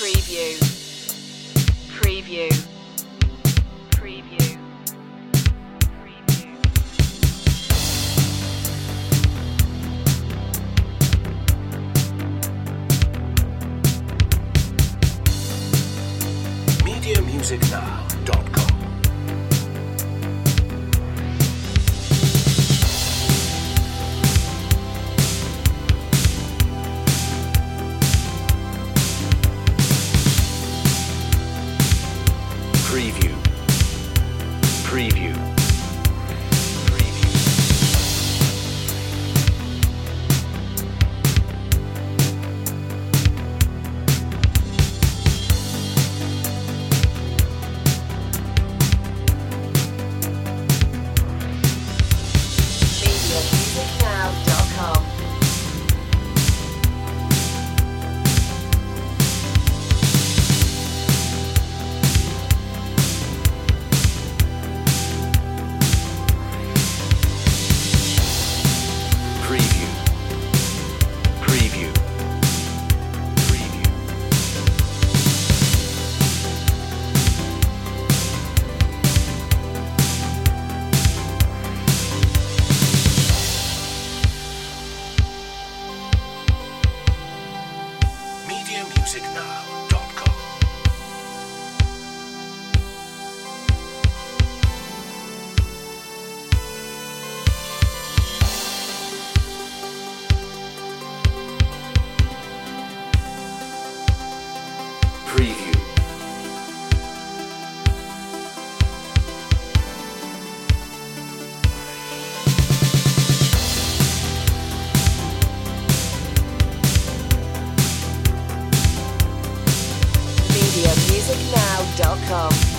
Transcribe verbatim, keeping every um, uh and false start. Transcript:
Preview. Preview. Preview. Preview. media music now dot com Preview. Preview. Preview. media music now dot com. Preview. Preview. Preview. media music now dot com Preview. media music now dot com.